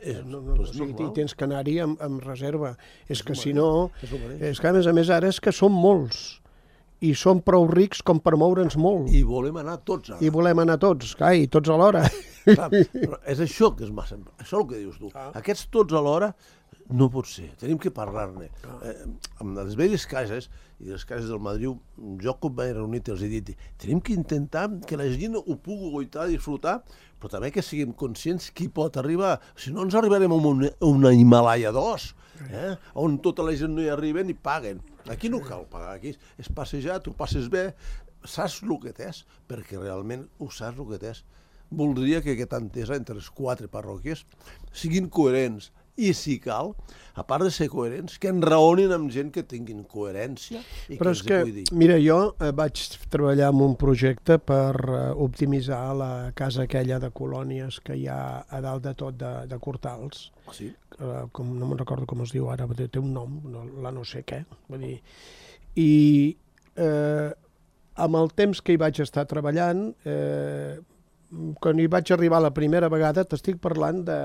tens que anar-hi amb reserva. És que si no... És que a més ara és que som molts i som prou rics com per moure'ns molt. I volem anar tots ara. I volem anar tots, i tots alhora. Però és això que és massa... Això és el que dius tu. Aquests tots alhora no pot ser, tenim que parlar-ne. Amb les velles cases i les cases del Madriu, jo com vaig reunir els he dit, tenim que intentar que la gent ho pugui goitar, disfrutar, però també que siguem conscients qui pot arribar. Si no ens arribarem a una Himalaya 2, on tota la gent no hi arriben i paguen. Aquí no cal pagar, aquí és passejar, tu passes bé, saps el que t'és, perquè realment ho saps el que t'és. voldria que aquesta entesa entre les 4 parròquies siguin coherents i, si cal, a part de ser coherents, que enraonin amb gent que tinguin coherència i Però que és els que, pugui dir. mira, jo vaig treballar en un projecte per optimitzar la casa aquella de colònies que hi ha a dalt de tot de Cortals. Sí? No me'n recordo com es diu ara, té un nom, la no sé què. Vull dir, i amb el temps que hi vaig estar treballant, quan hi vaig arribar la primera vegada, t'estic parlant de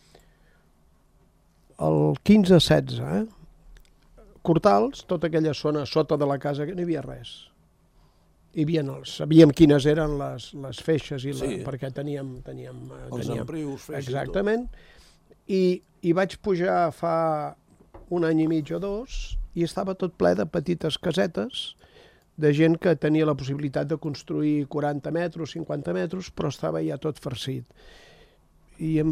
el 15-16, Cortals, tota aquella zona sota de la casa, que no hi havia res. Sabíem quines eren les feixes, perquè teníem Els emprius, feixes. Exactament. I vaig pujar fa un any i mig o 2 i estava tot ple de petites casetes de gent que tenia la possibilitat de construir 40 metres, 50 metres, però estava ja tot farcit. I em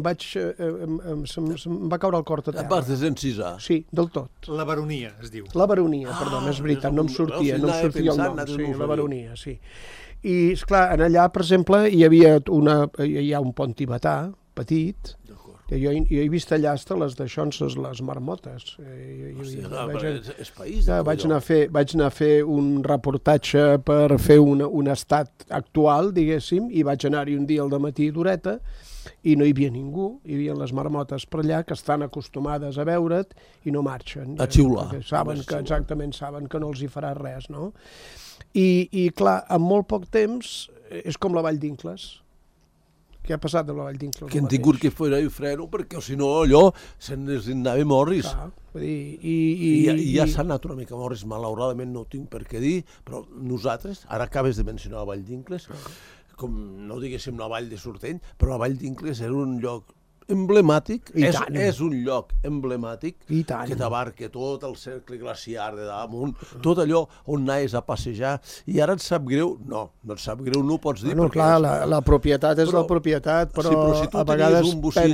va caure el cor a terra. Et vas desencisar. Sí, del tot. La baronia, es diu. La baronia, perdó, és veritat, no em sortia el nom. Sí, la baronia, sí. I, esclar, allà, per exemple, hi ha un pont tibetà, petit. Jo he vist allà hasta les deixonses, les marmotes. És país. Vaig anar a fer un reportatge per fer un estat actual, diguéssim, i vaig anar-hi un dia al dematí d'horeta, i no hi havia ningú, hi havia les marmotes per allà que estan acostumades a veure't i no marxen. A xiular. Saben que no els hi farà res, no? I clar, en molt poc temps és com la Vall d'Incles. Què ha passat de la Vall d'Incles? Que han tingut que fer i freno, perquè si no allò se'n anava morris. I ja s'ha anat una mica morris, malauradament no ho tinc per què dir, però nosaltres, ara acabes de mencionar la Vall d'Incles, com no diguéssim la Vall de Sorteny, però la Vall d'Incles era un lloc emblemàtic, és un lloc emblemàtic que t'abarca tot el cercle glaciar de damunt, tot allò on anaves a passejar, i ara et sap greu? No et sap greu, no ho pots dir. Bueno, clar, la propietat és la propietat, però a vegades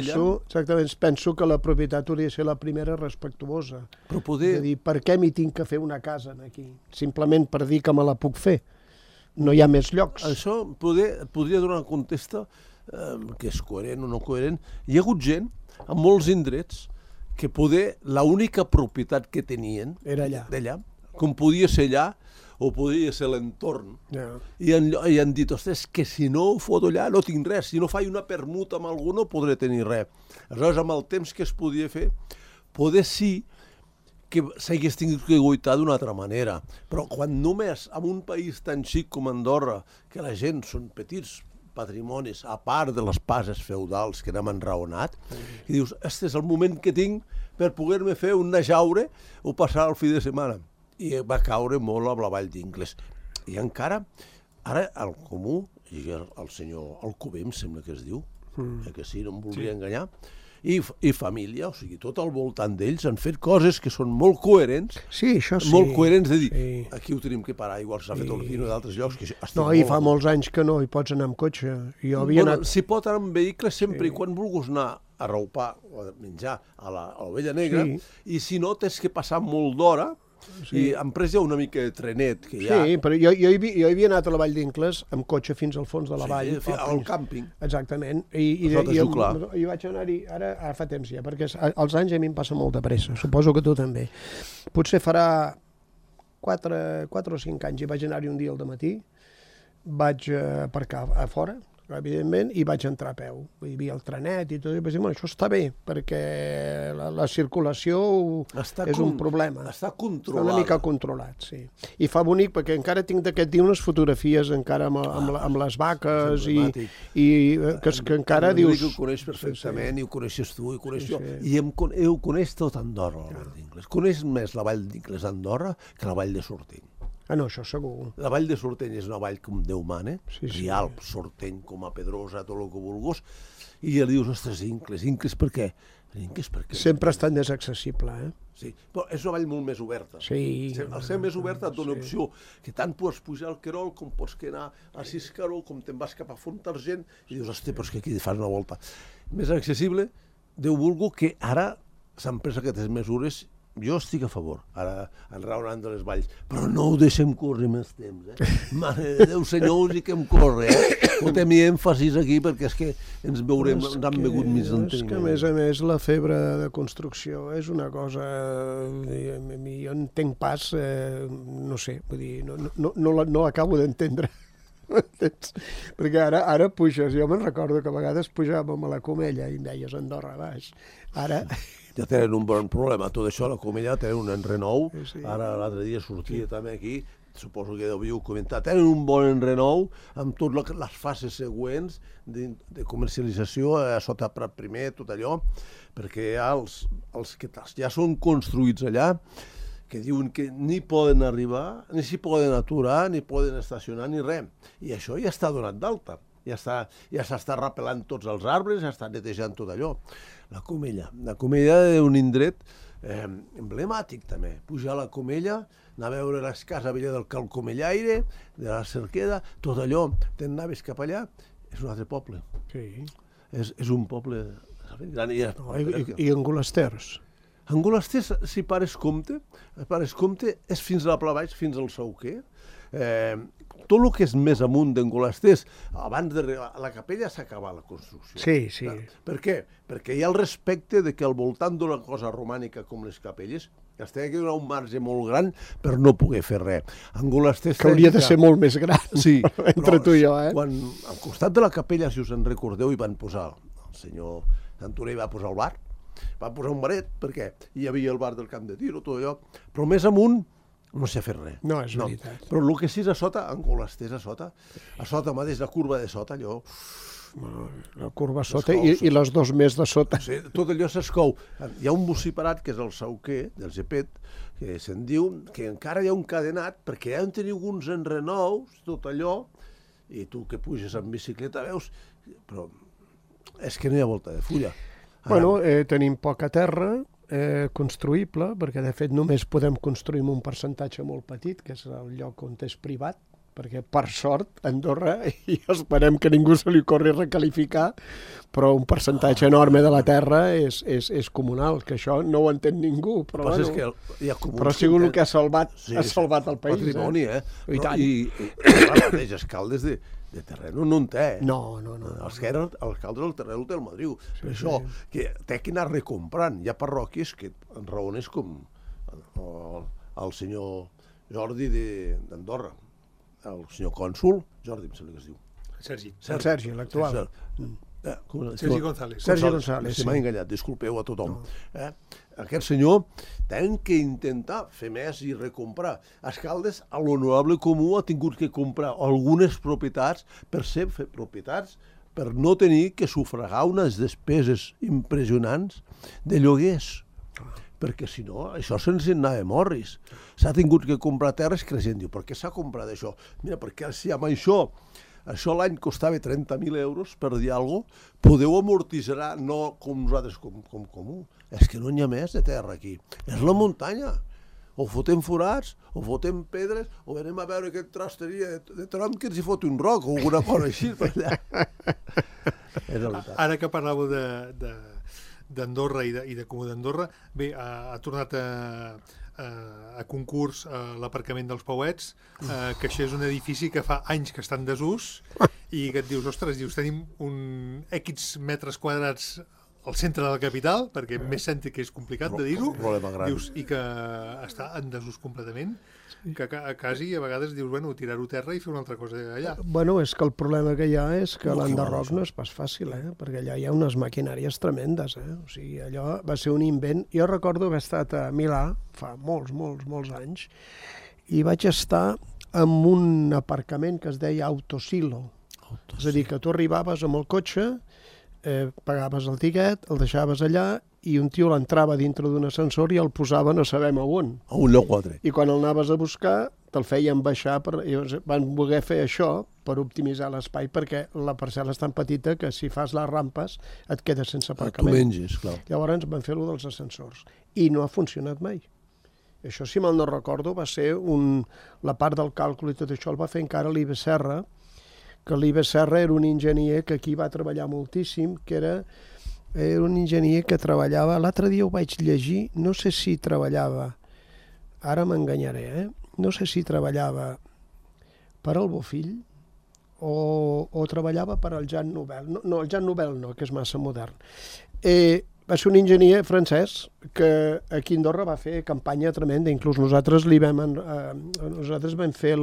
penso que la propietat hauria de ser la primera respectuosa. És a dir, per què m'hi tinc que fer una casa aquí? Simplement per dir que me la puc fer. No hi ha més llocs. Això podria donar una contesta que és coherent o no coherent. Hi ha hagut gent en molts indrets que l'única propietat que tenien d'allà, com podia ser allà o podia ser l'entorn, i han dit, ostres, que si no ho foto allà no tinc res, si no faig una permuta amb algú no podré tenir res. Aleshores, amb el temps que es podia fer, poder sí que s'hagués tingut que guaitar d'una altra manera. Però quan només en un país tan xic com Andorra, que la gent són petits patrimonis, a part de les passes feudals que n'hem enraonat, i dius, este és el moment que tinc per poder-me fer un najaure o passar el fi de setmana. I va caure molt amb la Vall d'Incles. I encara, ara el Comú, i el senyor Alcover, em sembla que es diu, que sí, no em voldria enganyar, i família, o sigui, tot al voltant d'ells han fet coses que són molt coherents, molt coherents de dir, aquí ho tenim que parar, igual s'ha fet Ortino d'altres llocs. No, i fa molts anys que no hi pots anar amb cotxe. S'hi pot anar amb vehicle sempre i quan vulguis anar a raupar o a menjar a l'Ovella Negra, i si no tens que passar molt d'hora. I han pres ja una mica de trenet que hi ha. Sí, però jo hi havia anat a la Vall d'Incles amb cotxe fins al fons de la vall. Al càmping. Exactament. I vaig anar-hi, ara fa temps ja, perquè els anys a mi em passa molt de pressa, suposo que tu també. Potser farà 4 o 5 anys i vaig anar-hi un dia al dematí, vaig aparcar a fora, evidentment, i vaig entrar a peu. Hi havia el trenet i tot, i vaig dir, bueno, això està bé, perquè la circulació és un problema. Està controlat. Està una mica controlat, sí. I fa bonic, perquè encara tinc d'aquest dia unes fotografies encara amb les vaques i que encara dius... Ho coneix perfectament, i ho coneixes tu, i ho coneix tot Andorra, la Vall d'Incles. Coneix més la Vall d'Incles d'Andorra que la Vall de Sorteny. No, això segur. La Vall de Sorteny és una vall com Déu mana, Rialp, Sorteny, com a Pedrosa, tot el que vulguis, i ja dius, ostres, Incles per què? Sempre ha estat més accessible, Sí, però és una vall molt més oberta. Sí. Al ser més oberta et dona opció, que tant pots pujar al Querol com pots anar a Siscaró, com te'n vas cap a Fontargent, i dius, ostres, però és que aquí fas una volta. Més accessible, Déu vulgo que ara s'han pres aquestes mesures jo estic a favor, ara enraonant de les valls, però no ho deixem córrer més temps, Mare de Déu, senyors, i que em corre, Fotem-hi èmfasis aquí, perquè és que ens veurem, ens han begut més enteniment. És que, a més, la febre de construcció és una cosa... Jo entenc pas, no sé, vull dir, no l'acabo d'entendre. Perquè ara puges, jo me'n recordo que a vegades pujàvem a la Comella i em deies Andorra baix. Ara... Ja tenen un bon problema, tot això, la Comella tenen un enrenou, ara l'altre dia sortia també aquí, suposo que havíeu comentat, tenen un bon enrenou amb totes les fases següents de comercialització a sota Prat primer, tot allò, perquè els que ja són construïts allà, que diuen que ni poden arribar, ni s'hi poden aturar, ni poden estacionar, ni res. I això ja està donat d'alta. Ja s'està rapelant tots els arbres, ja està netejant tot allò. La Comella és un indret emblemàtic també. Pujar a la Comella, anar a veure les cases vella del Cal Comellaire, de la Cerqueda, tot allò, te'n anaves cap allà, és un altre poble. Sí. És un poble gran. I Angolasters? Angolasters, si pares compte, és fins a la Pla Baix, fins al Sauquer. Tot el que és més amunt d'Angolasters, abans d'arribar a la capella s'acaba la construcció. Sí. Per què? Perquè hi ha el respecte de que al voltant d'una cosa romànica com les capelles es té que donar un marge molt gran per no poder fer res. Angolasters... Que hauria de ser molt més gran, sí, entre tu i jo, Quan al costat de la capella, si us en recordeu, hi van posar, el senyor Santorer va posar el bar, va posar un baret, perquè hi havia el bar del Camp de Tiro, tot allò, però més amunt no s'ha fet res. No, és veritat. Però el que sí és a sota, Angolasters a sota mateix, la curva de sota, allò... La curva a sota i les dos més de sota. Sí, tot allò s'escou. Hi ha un buciparat, que és el Sauquer, del Gepet, que se'n diu que encara hi ha un cadenat, perquè ja en teniu uns enrenous, tot allò, i tu que puges en bicicleta veus, però és que no hi ha volta de fulla. Bueno, tenim poca terra, construïble, perquè de fet només podem construir amb un percentatge molt petit, que és el lloc on és privat, perquè per sort Andorra, i esperem que ningú se li corri recalificar, però un percentatge enorme de la terra és comunal, que això no ho entén ningú, però bueno, però ha sigut el que ha salvat el país. Patrimoni, I tant. I les escaldes de terreno no en té. No. Els caldes del terreno té el Madriu. Per això, que té que anar recomprant. Hi ha parròquies que en raones com el senyor Jordi d'Andorra, el senyor cònsol, Jordi, em sembla que es diu. Sergi, l'actual. Sergi González. Sergi González, sí. M'ha enganyat, disculpeu a tothom. Aquest senyor tenen que intentar fer més i recomprar. Escaldes, a l'honorable comú, ha tingut que comprar algunes propietats per ser propietats, per no tenir que sufragar unes despeses impressionants de lloguers. Perquè si no, això se'ns anava morris. S'ha tingut que comprar terres que la gent diu, per què s'ha comprat això? Mira, perquè si amb això l'any costava 30.000 euros, per dir alguna cosa, podeu amortitzar, no com nosaltres, com comú. És que no n'hi ha més de terra aquí. És la muntanya. O fotem forats, o fotem pedres, o anem a veure aquest trasteria de tronc que ens hi fot un roc, o alguna cosa així per allà. És la veritat. Ara que parlàveu d'Andorra i de Comú d'Andorra, bé, ha tornat a concurs l'aparcament dels Pauets, que això és un edifici que fa anys que està en desús i que et dius, ostres, tenim un X metres quadrats al centre de la capital, perquè més cèntric que és complicat de dir-ho, i que està en desús completament, que quasi a vegades dius, bueno, tirar-ho a terra i fer una altra cosa allà. Bueno, és que el problema que hi ha és que l'enderroc no és pas fàcil, perquè allà hi ha unes maquinàries tremendes, o sigui, allò va ser un invent. Jo recordo haver estat a Milà fa molts anys i vaig estar en un aparcament que es deia Autosilo. És a dir, que tu arribaves amb el cotxe, pagaves el tiquet, el deixaves allà i un tio l'entrava dintre d'un ascensor i el posava no sabem a on. A un lloc 4. I quan el anaves a buscar te'l feien baixar. Van voler fer això per optimitzar l'espai, perquè la parcel·la és tan petita que si fas les rampes et quedes sense aparcament. Tu menges, clar. Llavors van fer-ho dels ascensors. I no ha funcionat mai. Això, si mal no recordo, va ser la part del càlcul i tot això el va fer encara l'Ibe Serra, que l'Ibe Serra era un enginyer que aquí va treballar moltíssim, que era era un enginyer que treballava, l'altre dia ho vaig llegir, no sé si treballava, ara m'enganyaré, no sé si treballava per al Bofill o treballava per al Jean Nouvel. No, el Jean Nouvel no, que és massa modern. Va ser un enginyer francès que aquí a Andorra va fer campanya tremenda, inclús nosaltres vam fer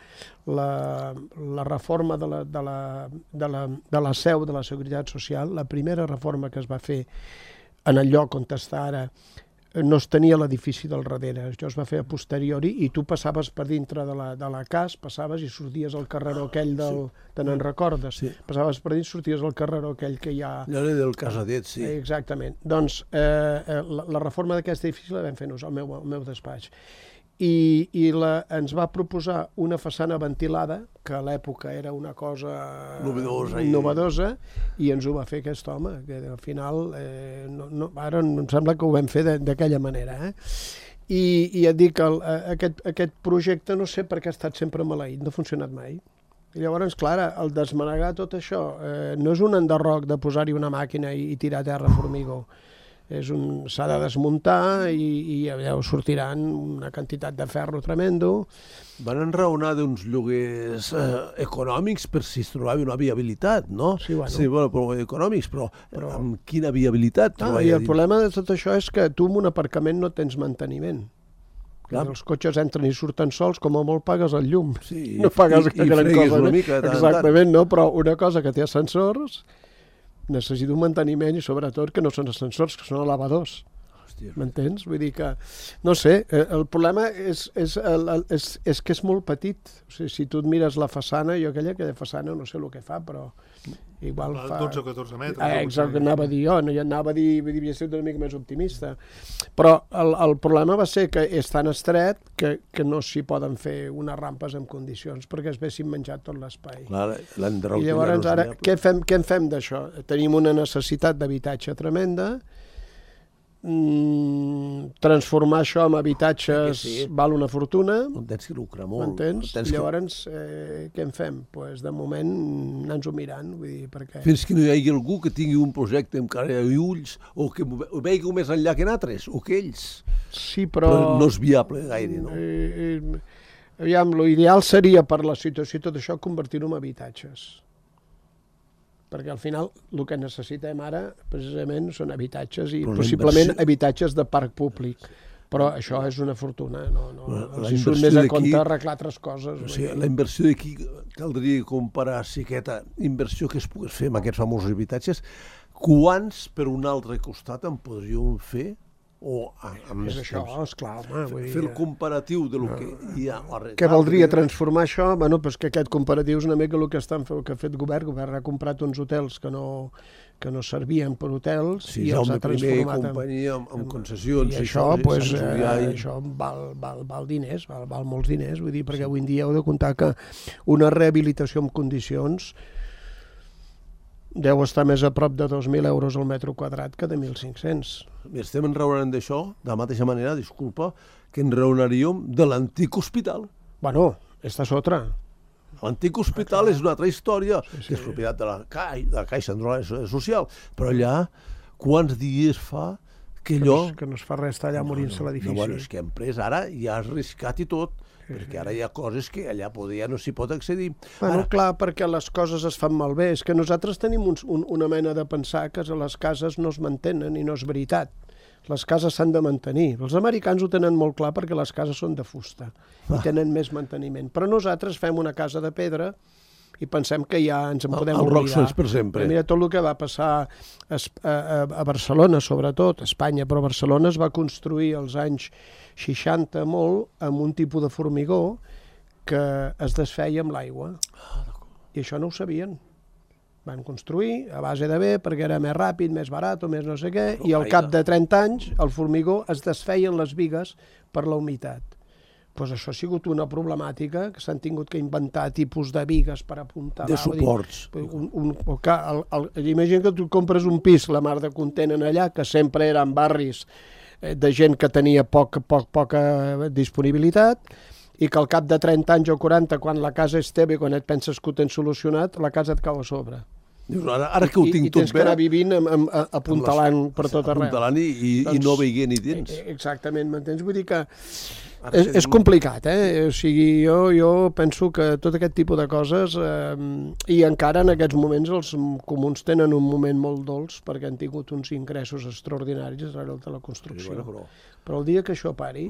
la reforma de la seu de la Seguretat Social, la primera reforma que es va fer en el lloc on està ara, no es tenia l'edifici del darrere, això es va fer a posteriori i tu passaves per dintre de la casa, passaves i sorties al carreró aquell te n'en recordes? Sí. Passaves per dins, sorties al carreró aquell que hi ha... Allò era del Casadet, sí. Exactament. Doncs la reforma d'aquest edifici la vam fer nosaltres, al meu despatx. I ens va proposar una façana ventilada, que a l'època era una cosa novedosa, i ens ho va fer aquest home, que al final, ara em sembla que ho vam fer d'aquella manera. I et dic que aquest projecte no sé per què ha estat sempre maleït, no ha funcionat mai. I llavors, clar, el desmanegar tot això no és un enderroc de posar-hi una màquina i tirar a terra formigó. S'ha de desmuntar i allà sortiran una quantitat de ferro tremendo. Van enraonar d'uns lloguers econòmics per si es trobava una viabilitat, no? Sí, bueno. Sí, però econòmics, però amb quina viabilitat? I el problema de tot això és que tu en un aparcament no tens manteniment. Clar. Els cotxes entren i surten sols, com a molt pagues el llum. Sí, no pagues gran cosa. Una mica, exactament, no? Però una cosa que té ascensors necessita un manteniment i sobretot que no són ascensors, que són elevadors. M'entens? Vull dir que, no sé, el problema és que és molt petit. O sigui, si tu et mires la façana, jo aquella façana no sé el que fa, però igual fa... 12 o 14 metres. Exacte, anava a dir jo, anava a dir, havia estat una mica més optimista. Però el problema va ser que és tan estret que no s'hi poden fer unes rampes en condicions perquè es vessin menjat tot l'espai. I llavors ara, què en fem d'això? Tenim una necessitat d'habitatge tremenda, transformar això en habitatges val una fortuna. Tens que lucrar molt. M'entens? Llavors, què en fem? Pues, de moment, anar-nos-ho mirant. Vull dir, perquè... Fins que no hi hagi algú que tingui un projecte amb cara i ulls o que ho vegi més enllà que altres, o que ells. Sí, però no és viable gaire, no? Aviam, l'ideal seria per la situació i tot això convertir-ho en habitatges. Perquè al final el que necessitem ara precisament són habitatges i possiblement habitatges de parc públic. Però això és una fortuna, els surt més a compte arreglar altres coses. Sí, la inversió d'aquí caldria comparar si aquesta inversió que es pogués fer amb aquests famosos habitatges, quants per un altre costat en podríem fer? És això, esclar, home. Fer el comparatiu de lo que hi ha. Què voldria transformar això? Bueno, doncs que aquest comparatiu és una mica el que ha fet el govern ha comprat uns hotels que no servien per hotels i els ha transformat en companyia amb concessions. I això val diners, val molts diners, vull dir, perquè avui en dia heu de comptar que una rehabilitació en condicions deu estar més a prop de 2.000 euros al metre quadrat que de 1.500. Estem enraonant d'això, de la mateixa manera, disculpa, que enraonaríem de l'antic hospital. Bueno, esta és otra. L'antic hospital és una altra història, que és propietat de la Caixa Social, però allà, quants dies fa que allò... Que no es fa res, està allà morint-se l'edifici. Bueno, és que hem pres ara, ja has arriscat i tot, perquè ara hi ha coses que allà no s'hi pot accedir. Bueno, clar, perquè les coses es fan malbé. És que nosaltres tenim una mena de pensar que les cases no es mantenen i no és veritat. Les cases s'han de mantenir. Els americans ho tenen molt clar perquè les cases són de fusta i tenen més manteniment. Però nosaltres fem una casa de pedra i pensem que ja ens en podem oblidar. Per sempre. Mira, tot el que va passar a Barcelona, sobretot, a Espanya, però Barcelona es va construir als anys 60 molt amb un tipus de formigó que es desfeia amb l'aigua. I això no ho sabien. Van construir a base de bé perquè era més ràpid, més barat o més no sé què, i al cap de 30 anys el formigó es desfeien les bigues per la humitat. Doncs això ha sigut una problemàtica que s'han tingut que inventar tipus de bigues per apuntar. De suports. Imagina que tu compres un pis, la mar de content allà, que sempre eren barris de gent que tenia poca disponibilitat, i que al cap de 30 anys o 40, quan la casa és teva i quan et penses que ho tens solucionat, la casa et cau a sobre. Dius, ara que ho tinc tot bé... I tens que anar vivint apuntalant per tot arreu. Apuntalant i no veient ni dins. Exactament, m'entens? Vull dir que és complicat, O sigui, jo penso que tot aquest tipus de coses, i encara en aquests moments els comuns tenen un moment molt dolç perquè han tingut uns ingressos extraordinaris darrere de la construcció. Però el dia que això pari...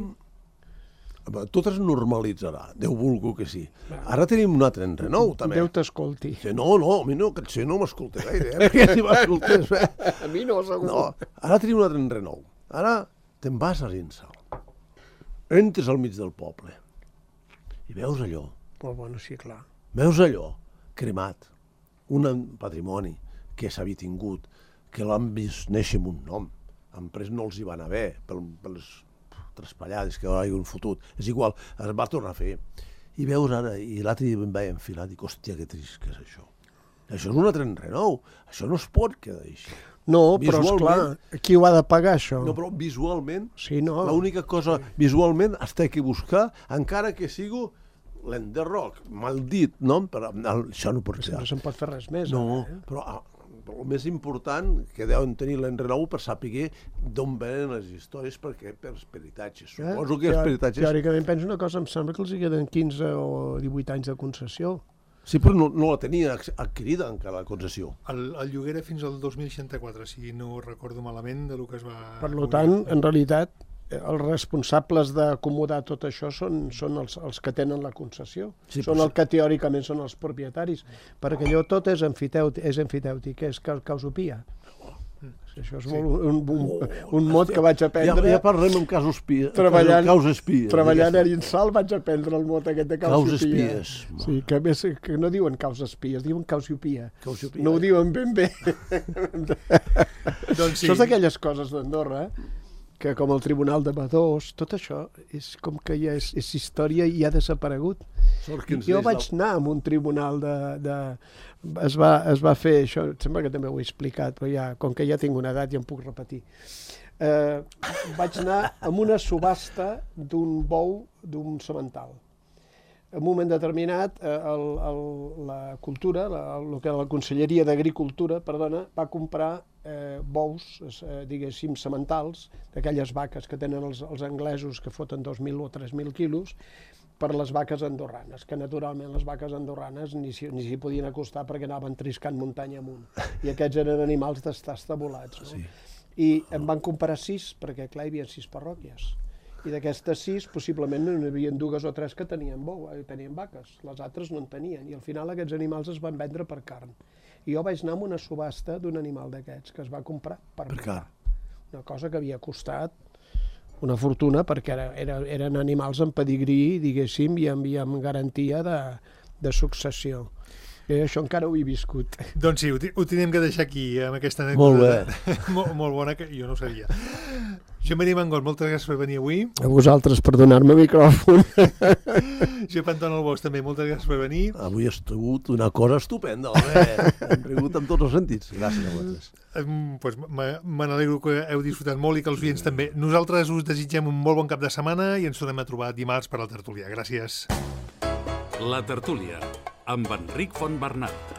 Tot es normalitzarà, Déu vulgui que sí. Ara tenim un altre enrenou, també. Déu t'escolti. No, a mi no, que no m'escolta gaire, perquè si m'escoltés... A mi no, segur. No, ara tenim un altre enrenou. Ara te'n vas a Rinsal. Entres al mig del poble i veus allò. Però bueno, sí, clar. Veus allò cremat, un patrimoni que s'havia tingut, que l'han vist néixer amb un nom. Després no els hi van haver, pels traspallades que hi un fotut. És igual, es va tornar a fer. I veus ara, i l'altre dia em vaig enfilar, dic, hòstia, que trist que és això. Això és un altre enrenou, això no es pot quedar així. No, però esclar, qui ho ha de pagar, això? No, però visualment, sí, no. L'única cosa, visualment, has de buscar, encara que sigui l'enderroc, mal dit, no? Però això no pot ser. No se'n pot fer res més. No, però el més important que deuen tenir l'enrenou per saber d'on venen les històries, perquè per peritatges. Suposo que els peritatges... Teòricament, penso una cosa, em sembla que els hi queden 15 o 18 anys de concessió. Sí, però no la tenia adquirida encara, la concessió. El lloguer era fins al 2064, si no recordo malament, de lo que es va... Per tant, en realitat, els responsables d'acomodar tot això són els que tenen la concessió. Sí, són els que teòricament són els propietaris, perquè allò tot és enfitèutic, és causopia. Això és un mot que vaig aprendre... Ja parlem amb casos espies. Treballant a Rinsal vaig aprendre el mot aquest de causopia. Causes espies. Sí, que més que no diuen causes espies, diuen causopia. No ho diuen ben bé. Això és d'aquelles coses d'Andorra, que com el Tribunal de Badós, tot això és com que ja és història i ha desaparegut. Jo vaig anar a un tribunal es va fer això, sembla que també ho he explicat, però ja, com que ja tinc una edat ja em puc repetir. Vaig anar a una subhasta d'un bou d'un semental. En un moment determinat, la cultura, el que era la Conselleria d'Agricultura, va comprar bous, diguéssim, sementals, d'aquelles vaques que tenen els anglesos que foten 2.000 o 3.000 quilos, per les vaques andorranes, que naturalment les vaques andorranes ni s'hi podien acostar perquè anaven triscant muntanya amunt. I aquests eren animals d'estar estabolats. No? I en van comprar 6, perquè clar, hi havia 6 parròquies. I d'aquestes 6, possiblement n'hi havia 2 o 3 que tenien vaques, les altres no en tenien, i al final aquests animals es van vendre per carn. I jo vaig anar a una subhasta d'un animal d'aquests, que es va comprar per carn. Una cosa que havia costat una fortuna, perquè eren animals amb pedigrí, diguéssim, i amb garantia de successió. I això encara ho he viscut. Doncs sí, ho tenim que deixar aquí, amb aquesta anècdota. Molt bé. Molt bona, que jo no ho sabia. Josep Maria Mangot, moltes gràcies per venir avui. A vosaltres per donar-me micròfon. Josep Anton Albós, també, moltes gràcies per venir. Avui ha estat una cosa estupenda, home. Hem rigut amb tots els sentits. Gràcies a vosaltres. Pues me n'alegro que heu disfrutat molt i que els oients també. Nosaltres us desitgem un molt bon cap de setmana i ens tornem a trobar dimarts per la tertúlia. Gràcies. La tertúlia, amb Enric Fontbernat.